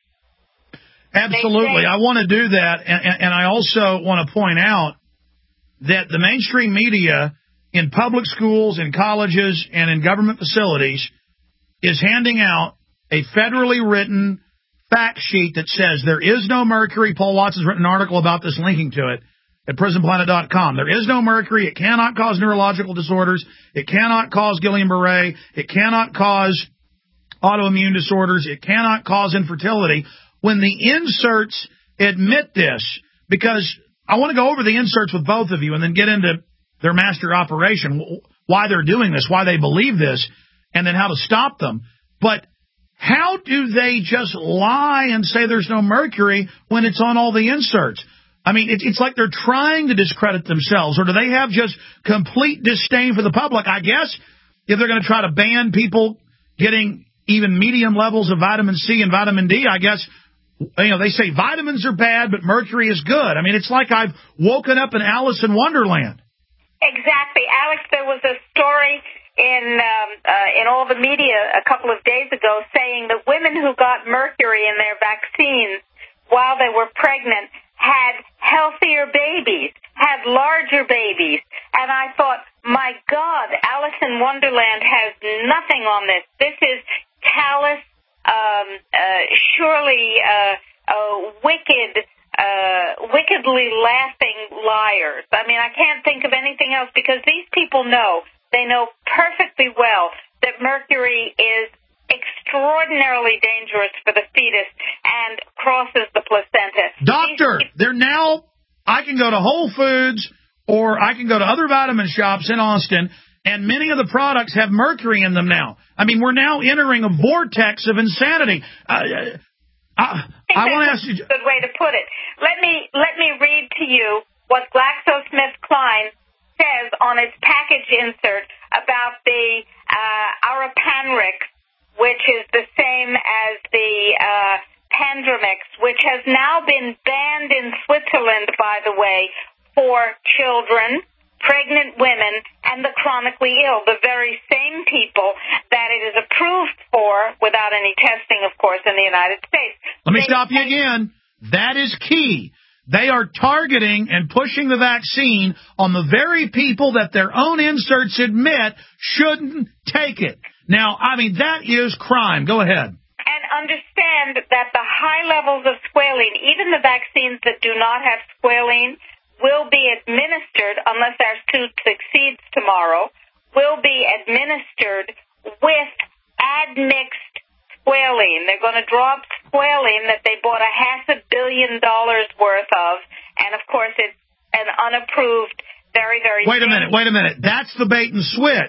Absolutely. I want to do that, and, and I also want to point out that the mainstream media in public schools, in colleges, and in government facilities is handing out a federally written fact sheet that says there is no mercury. Paul Watson's written an article about this, linking to it at prison planet dot com. There is no mercury. It cannot cause neurological disorders. It cannot cause Guillain-Barré. It cannot cause autoimmune disorders. It cannot cause infertility. When the inserts admit this, because I want to go over the inserts with both of you and then get into their master operation, why they're doing this, why they believe this, and then how to stop them. But how do they just lie and say there's no mercury when it's on all the inserts? I mean, it, it's like they're trying to discredit themselves, or do they have just complete disdain for the public? I guess if they're going to try to ban people getting even medium levels of vitamin C and vitamin D, I guess, you know, they say vitamins are bad, but mercury is good. I mean, it's like I've woken up in Alice in Wonderland. Exactly. Alex, there was a story in um, uh, in all the media a couple of days ago saying that women who got mercury in their vaccines while they were pregnant had healthier babies, had larger babies. And I thought, my God, Alice in Wonderland has nothing on this. This is callous, um, uh, surely uh, uh, wicked, uh, wickedly laughing liars. I mean, I can't think of anything else, because these people know, they know perfectly well that mercury is extraordinarily dangerous for the fetus and crosses the placenta. Doctor, they're now, I can go to Whole Foods or I can go to other vitamin shops in Austin, and many of the products have mercury in them now. I mean, we're now entering a vortex of insanity. Uh, I, I want to ask you. That's a good way to put it. Let me let me read to you what GlaxoSmithKline says on its package insert about the uh, Arapanrix, which is the same as the uh, Pandemrix, which has now been banned in Switzerland, by the way, for children, pregnant women, and the chronically ill, the very same people that it is approved for without any testing, of course, in the United States. Let me they stop you again. That is key. They are targeting and pushing the vaccine on the very people that their own inserts admit shouldn't take it. Now, I mean, that is crime. Go ahead. And understand that the high levels of squalene, even the vaccines that do not have squalene, will be administered, unless our suit succeeds tomorrow, will be administered with admixed squalene. They're going to drop squalene that they bought a half a billion dollars worth of, and of course it's an unapproved, very, very... Wait a minute, wait a minute. That's the bait and switch.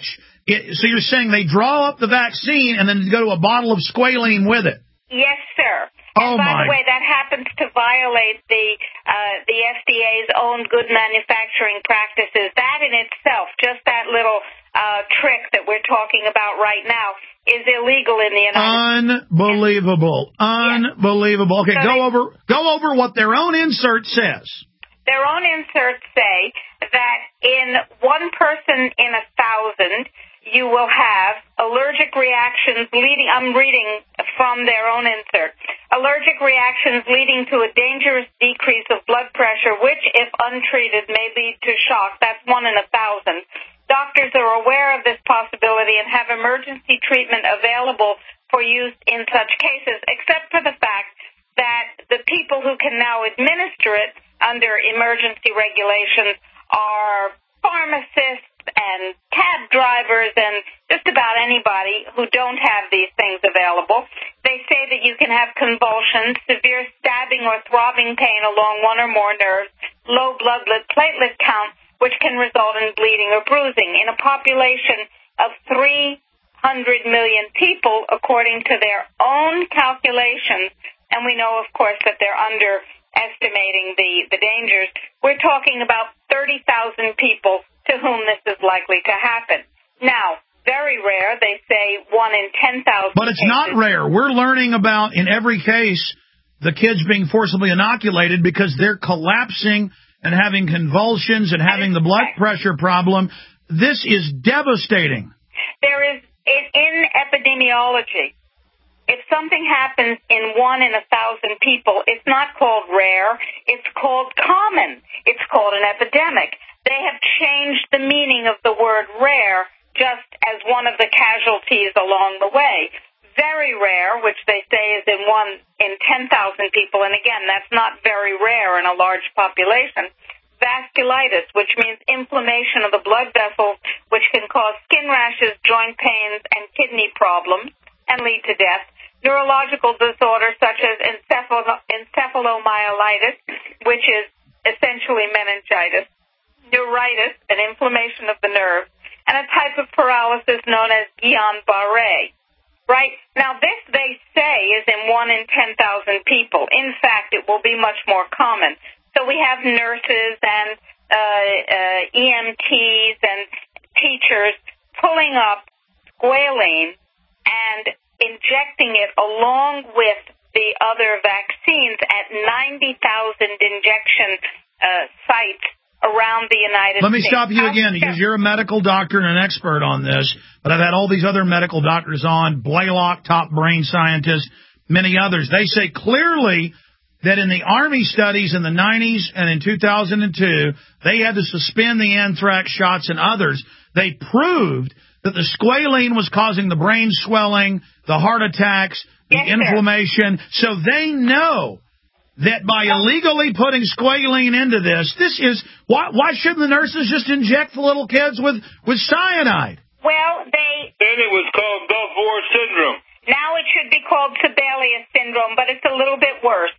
It, so you're saying they draw up the vaccine and then go to a bottle of squalene with it? Yes, sir. Oh, and by my. the way, that happens to violate the uh, the F D A's own good manufacturing practices. That in itself, just that little uh, trick that we're talking about right now, is illegal in the United States. Unbelievable. Unbelievable. Okay, So go they- over go over what their own insert says. Their own inserts say that in one person in a thousand, you will have allergic reactions leading, I'm reading from their own insert, allergic reactions leading to a dangerous decrease of blood pressure, which, if untreated, may lead to shock. That's one in a thousand. Doctors are aware of this possibility and have emergency treatment available for use in such cases, except for the fact that the people who can now administer it under emergency regulations are pharmacists and cab drivers and just about anybody who don't have these things available. They say that you can have convulsions, severe stabbing or throbbing pain along one or more nerves, low blood platelet count, which can result in bleeding or bruising. In a population of three hundred million people, according to their own calculations, and we know, of course, that they're underestimating the, the dangers, we're talking about thirty thousand people to whom this is likely to happen. Now, very rare, they say one in ten thousand. But it's not rare. We're learning about, in every case, the kids being forcibly inoculated because they're collapsing and having convulsions and having the blood pressure problem. This is devastating. There is, in epidemiology, if something happens in one in a thousand people, it's not called rare. It's called common. It's called an epidemic. They have changed the meaning of the word rare just as one of the casualties along the way. Very rare, which they say is in one in ten thousand people, and again, that's not very rare in a large population. Vasculitis, which means inflammation of the blood vessels, which can cause skin rashes, joint pains, and kidney problems, and lead to death. Neurological disorders such as encephalo- encephalomyelitis, which is essentially meningitis. Neuritis, an inflammation of the nerves, and a type of paralysis known as Guillain-Barré. Right? Now, this, they say, is in one in ten thousand people. In fact, it will be much more common. So we have nurses and uh, uh, E M Ts and teachers pulling up squalene and injecting it along with the other vaccines at ninety thousand injection uh, sites around the United Let me States. stop you again, because you're a medical doctor and an expert on this, but I've had all these other medical doctors on, Blaylock, top brain scientist, many others. They say clearly that in the Army studies in the nineties and in two thousand two, they had to suspend the anthrax shots and others. They proved that the squalene was causing the brain swelling, the heart attacks, the yes, inflammation. Sir. So they know that by illegally putting squalene into this, this is, why, why shouldn't the nurses just inject the little kids with, with cyanide? Well, they... Then it was called Gulf War Syndrome. Now it should be called Sibelius syndrome, but it's a little bit worse.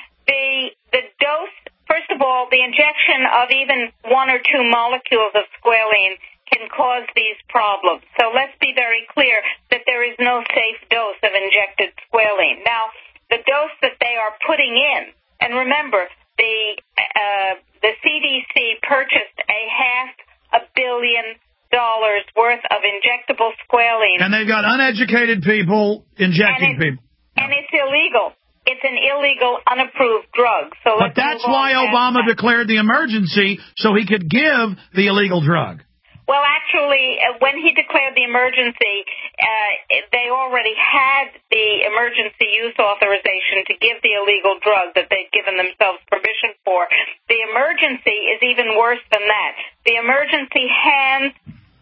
The, the dose, first of all, the injection of even one or two molecules of squalene can cause these problems. So let's be very clear that there is no safe dose of injected squalene. Now, the dose that they are putting in, and remember, the uh, the C D C purchased a half a billion dollars worth of injectable squalene. And they've got uneducated people injecting and people. And it's illegal. It's an illegal, unapproved drug. So but that's why Obama that. declared the emergency, so he could give the illegal drug. Well, actually, uh, when he declared the emergency, uh, they already had the emergency use authorization to give the illegal drug that they'd given themselves permission for. The emergency is even worse than that. The emergency hands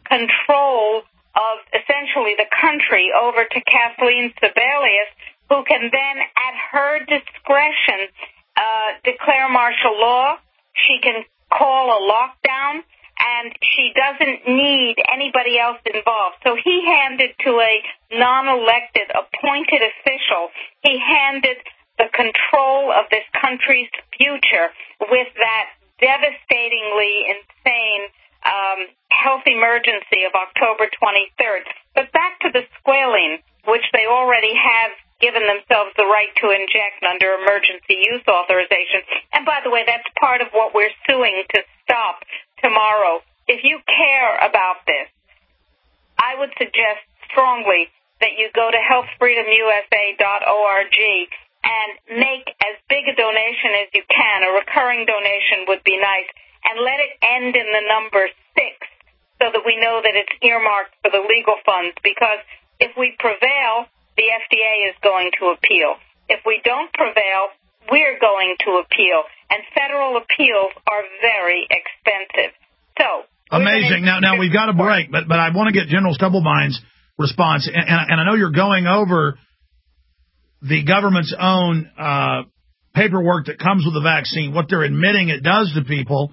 control of essentially the country over to Kathleen Sebelius, who can then, at her discretion, uh, declare martial law. She can call a lockdown. And she doesn't need anybody else involved. So he handed to a non-elected, appointed official, he handed the control of this country's future with that devastatingly insane um, health health emergency of October twenty-third. But back to the squalene, which they already have given themselves the right to inject under emergency use authorization. And by the way, that's part of what we're suing to stop tomorrow. If you care about this, I would suggest strongly that you go to health freedom u s a dot org and make as big a donation as you can. A recurring donation would be nice. And let it end in the number six so that we know that it's earmarked for the legal funds. Because if we prevail, the F D A is going to appeal. If we don't prevail, we're going to appeal. And federal appeals are very expensive. So amazing. Now, now we've got a break, but but I want to get General Stubblebine's response. And, and, and I know you're going over the government's own uh, paperwork that comes with the vaccine, what they're admitting it does to people.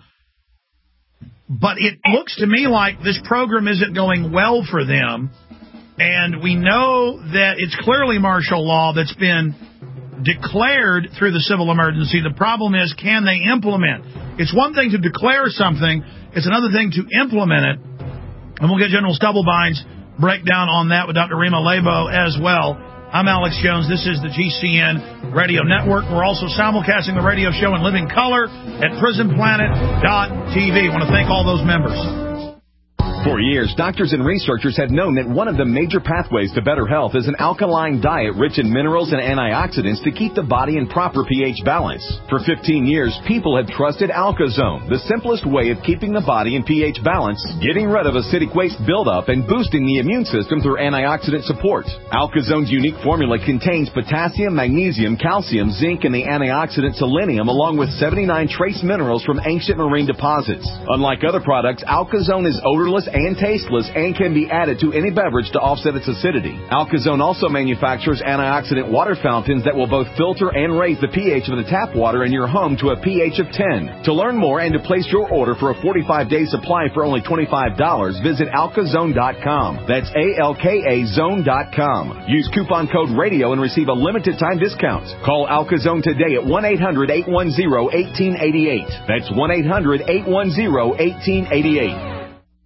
But it looks to me like this program isn't going well for them. And we know that it's clearly martial law that's been declared through the civil emergency. The problem is, can they implement? It's one thing to declare something. It's another thing to implement it. And we'll get General Stubblebine's breakdown on that with Doctor Rima Lebo as well. I'm Alex Jones. This is the G C N Radio Network. We're also simulcasting the radio show in living color at prison planet dot t v. I want to thank all those members. For years, doctors and researchers have known that one of the major pathways to better health is an alkaline diet rich in minerals and antioxidants to keep the body in proper pH balance. For fifteen years, people have trusted AlkaZone, the simplest way of keeping the body in pH balance, getting rid of acidic waste buildup, and boosting the immune system through antioxidant support. AlkaZone's unique formula contains potassium, magnesium, calcium, zinc, and the antioxidant selenium, along with seventy-nine trace minerals from ancient marine deposits. Unlike other products, AlkaZone is odorless and tasteless and can be added to any beverage to offset its acidity. AlkaZone also manufactures antioxidant water fountains that will both filter and raise the pH of the tap water in your home to a pH of ten. To learn more and to place your order for a forty-five day supply for only twenty-five dollars, visit alkazone dot com. That's A L K A zone dot com. Use coupon code RADIO and receive a limited time discount. Call AlkaZone today at one eight hundred, eight one zero, one eight eight eight. That's one eight hundred, eight one zero, one eight eight eight.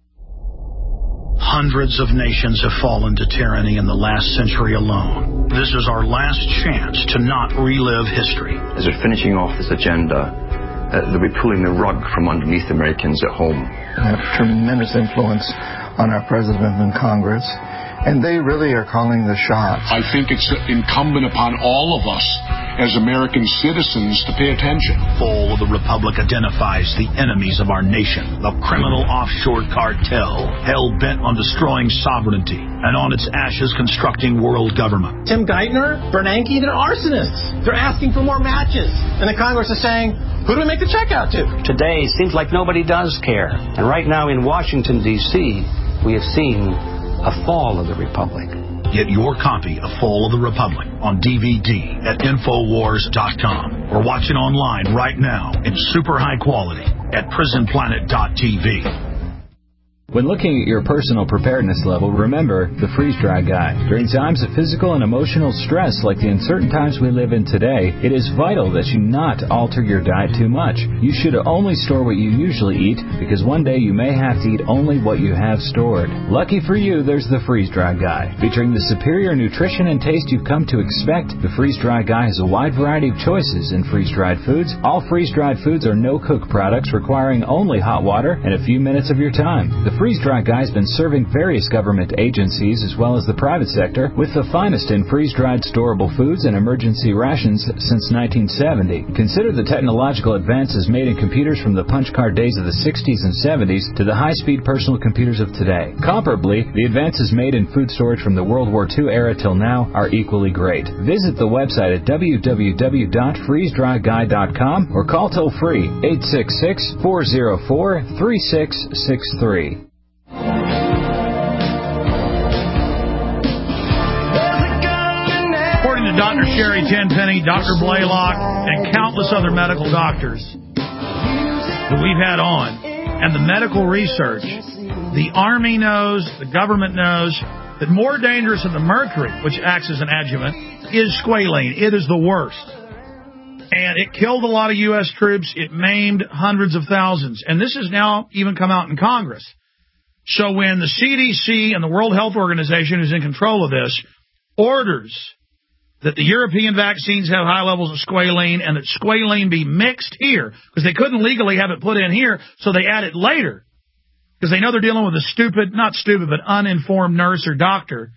Hundreds of nations have fallen to tyranny in the last century alone. This is our last chance to not relive history. As we're finishing off this agenda, uh, they'll be pulling the rug from underneath Americans at home. They have tremendous influence on our president and Congress, and they really are calling the shots. I think it's incumbent upon all of us as American citizens to pay attention. Fall of the Republic identifies the enemies of our nation, the criminal offshore cartel, hell-bent on destroying sovereignty, and on its ashes constructing world government. Tim Geithner, Bernanke, they're arsonists. They're asking for more matches. And the Congress is saying, who do we make the check out to? Today, seems like nobody does care. And right now in Washington, D C, we have seen a fall of the Republic. Get your copy of Fall of the Republic on D V D at infowars dot com or watch it online right now in super high quality at prison planet dot t v. When looking at your personal preparedness level, remember the freeze-dry guide. During times of physical and emotional stress like the uncertain times we live in today, it is vital that you not alter your diet too much. You should only store what you usually eat, because one day you may have to eat only what you have stored. Lucky for you, there's the freeze-dry guide. Featuring the superior nutrition and taste you've come to expect, the freeze-dry guide has a wide variety of choices in freeze-dried foods. All freeze-dried foods are no-cook products requiring only hot water and a few minutes of your time. The Freeze-Dry Guide has been serving various government agencies as well as the private sector with the finest in freeze-dried storable foods and emergency rations since nineteen seventy. Consider the technological advances made in computers from the punch card days of the sixties and seventies to the high-speed personal computers of today. Comparably, the advances made in food storage from the World War Two era till now are equally great. Visit the website at w w w dot freeze dry guide dot com or call toll-free eight six six, four zero four, three six six three. According to Doctor Sherry Tenpenny, Doctor Blaylock, and countless other medical doctors that we've had on, and the medical research, the Army knows, the government knows, that more dangerous than the mercury, which acts as an adjuvant, is squalene. It is the worst. And it killed a lot of U S troops. It maimed hundreds of thousands. And this has now even come out in Congress. So when the C D C and the World Health Organization, who's in control of this, orders that the European vaccines have high levels of squalene and that squalene be mixed here, because they couldn't legally have it put in here, so they add it later, because they know they're dealing with a stupid, not stupid, but uninformed nurse or doctor.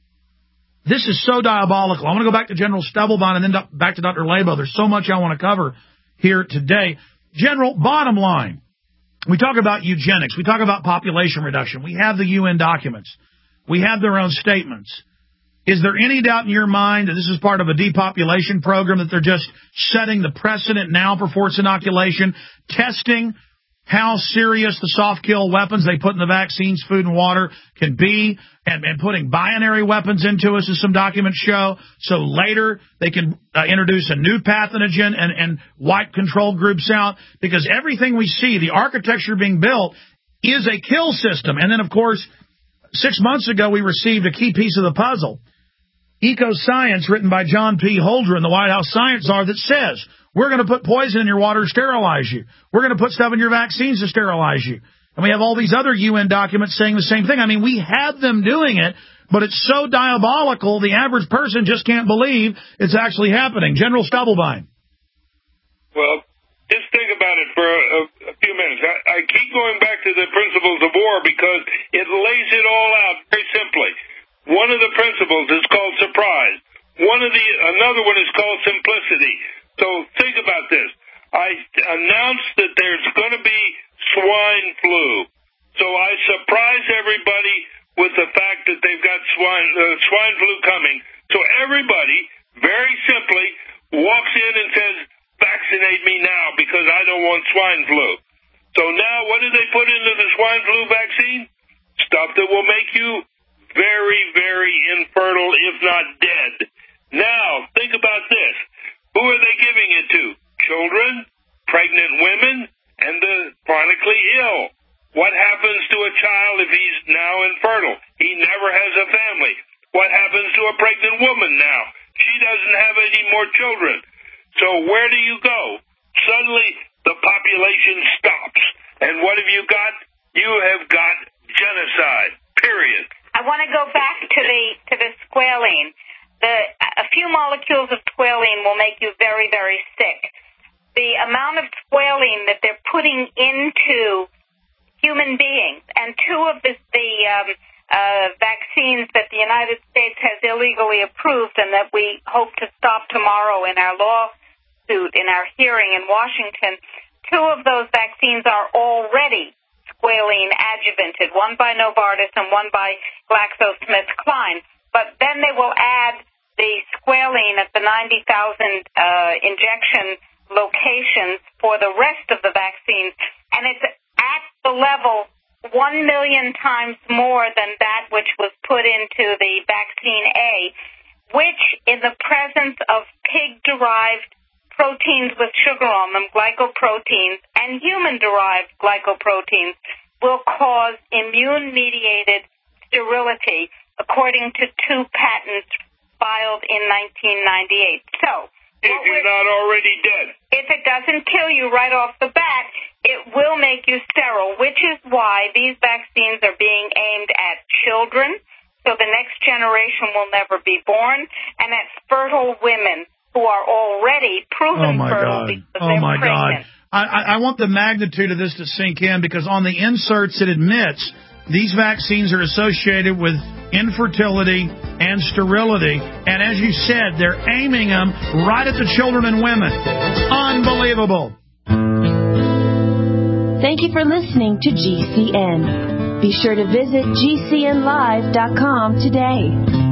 This is so diabolical. I want to go back to General Stubblebine and then back to Doctor Labo. There's so much I want to cover here today. General, bottom line, we talk about eugenics. We talk about population reduction. We have the U N documents. We have their own statements. Is there any doubt in your mind that this is part of a depopulation program, that they're just setting the precedent now for forced inoculation, testing how serious the soft kill weapons they put in the vaccines, food and water, can be, and, and putting binary weapons into us, as some documents show, so later they can uh, introduce a new pathogen and, and wipe control groups out? Because everything we see, the architecture being built, is a kill system. And then, of course, six months ago we received a key piece of the puzzle. Eco-Science, written by John P. Holdren, the White House science czar, that says, we're going to put poison in your water to sterilize you. We're going to put stuff in your vaccines to sterilize you. And we have all these other U N documents saying the same thing. I mean, we have them doing it, but it's so diabolical, the average person just can't believe it's actually happening. General Stubblebine. Well, just think about it for a, a few minutes. I, I keep going back to the principles of war because it lays it all out very simply. One of the principles is called surprise. One of the another one is called simplicity. So think about this. I announced that there's going to be swine flu. So I surprise everybody with the fact that they've got swine uh, swine flu coming. So everybody, very simply, walks in and says, vaccinate me now because I don't want swine flu. So now what do they put into the swine flu vaccine? Stuff that will make you very, very infertile, if not dead. Now, think about this. Who are they giving it to? Children, pregnant women, and the chronically ill. What happens to a child if he's now infertile? He never has a family. What happens to a pregnant woman now? She doesn't have any more children. So where do you go? Suddenly, the population stops. And what have you got? You have got genocide, period. I want to go back to the to the squalene. The, a few molecules of squalene will make you very, very sick. The amount of squalene that they're putting into human beings, and two of the, the um, uh, vaccines that the United States has illegally approved and that we hope to stop tomorrow in our lawsuit, in our hearing in Washington, two of those vaccines are already squalene adjuvanted, one by Novartis and one by GlaxoSmithKline. But then they will add the squalene at the ninety thousand uh, injection locations for the rest of the vaccines, and it's at the level one million times more than that which was put into the vaccine A, which in the presence of pig-derived proteins with sugar on them, glycoproteins, and human-derived glycoproteins will cause immune-mediated sterility, according to two patents filed in nineteen ninety-eight. So, if you're not already dead. If it doesn't kill you right off the bat, it will make you sterile, which is why these vaccines are being aimed at children, so the next generation will never be born, and at fertile women who are already proven oh my fertile God. because oh they're my pregnant. God. I, I want the magnitude of this to sink in, because on the inserts it admits these vaccines are associated with infertility and sterility. And as you said, they're aiming them right at the children and women. Unbelievable. Thank you for listening to G C N. Be sure to visit G C N live dot com today.